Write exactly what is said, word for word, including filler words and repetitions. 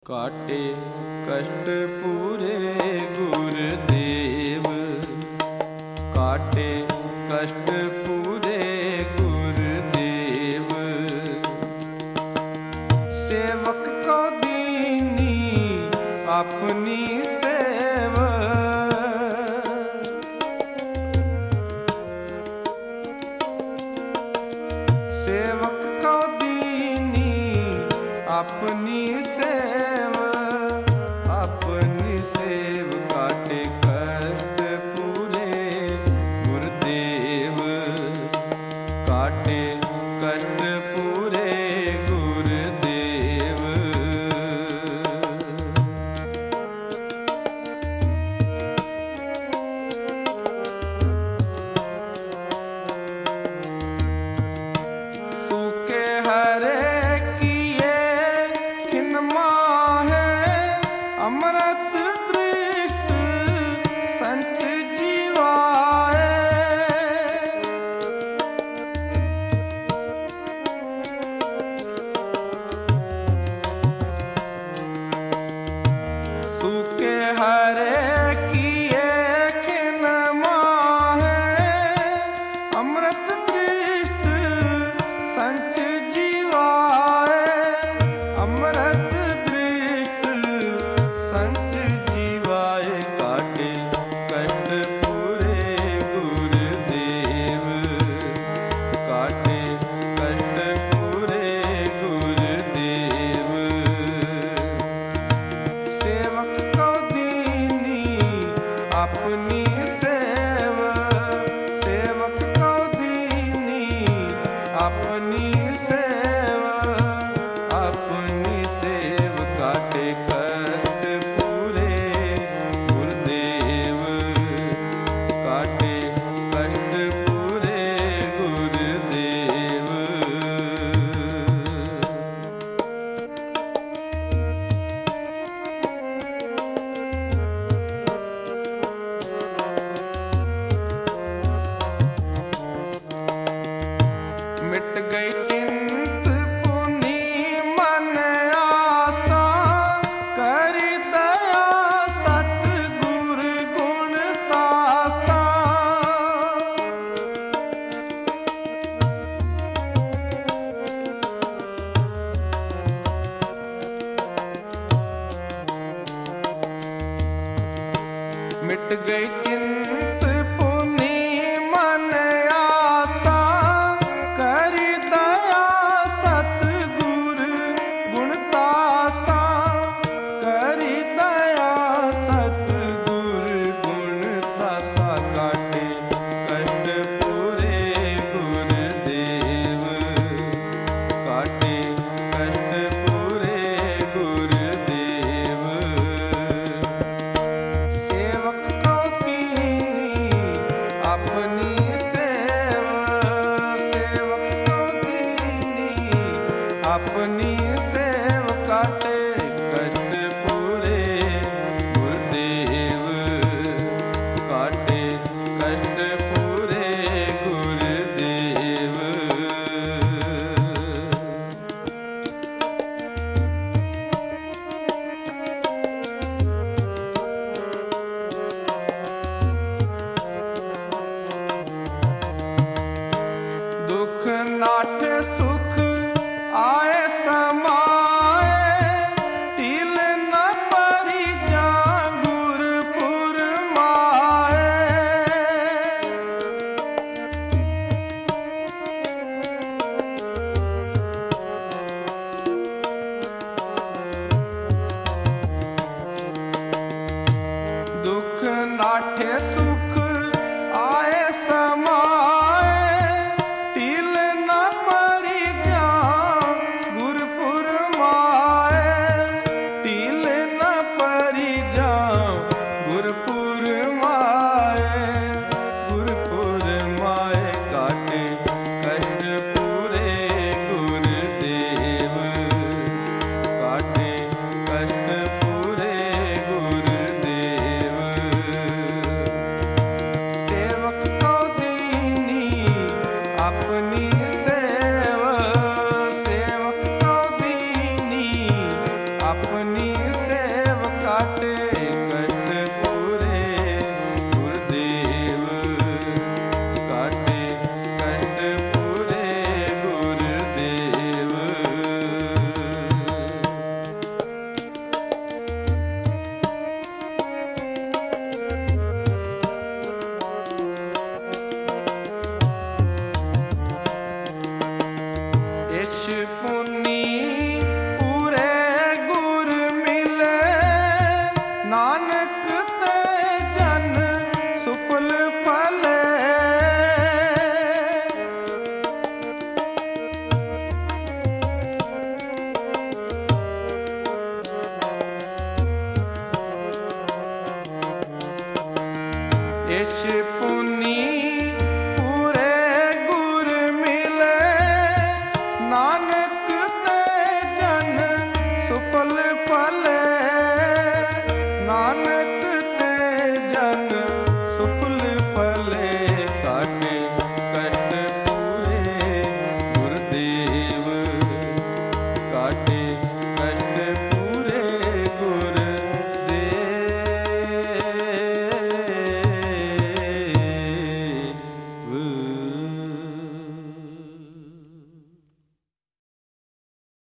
काटे कष्ट पूरे गुरुदेव, काटे कष्ट पूरे गुरुदेव। सेवक को दीनी अपनी सेव, सेवक को दीनी अपनी सेव, अपनी सेव काटे कष्ट पूरे गुरुदेव, काटे कष्ट पूरे गुरुदेव। सूखे हरे अमृत दृष्ट संत जीवाए, सूखे हरे किए खिन माहे, अमृत दृष्ट संत जीवाए, अमृत संत जीवाए। काटे कष्ट पूरे गुरुदेव, काटे कष्ट पूरे गुरुदेव। सेवक को दीनी अपनी सेव, सेवक को दीनी अपनी सेव, अपनी सेव काटे कष्ट पूरे गुरुदेव, काटे कष्ट पूरे गुरुदेव। मिट गई चिंत पुनी मन आसा, करी दया सतगुरु गुण तासा। मिट गई चिंत पुनी मन आसा, करी दया सतगुरु गुण तासा, करी दया सतगुरु गुण तासा। काटे कष्ट पूरे गुरुदेव, काटे कष्ट पूरे गुरुदेव। सेवक को की अपनी सेव काटे कष्ट पूरे गुरुदेव काटे कष्ट पूरे गुरुदेव। इस पुनी नानक ते जन सुफल फल। इस पुनी पूरे गुर मिले नानक ते जन सुफल फल। नानक ते जन सुफल फले काटे कष्ट पूरे गुरुदेव काटे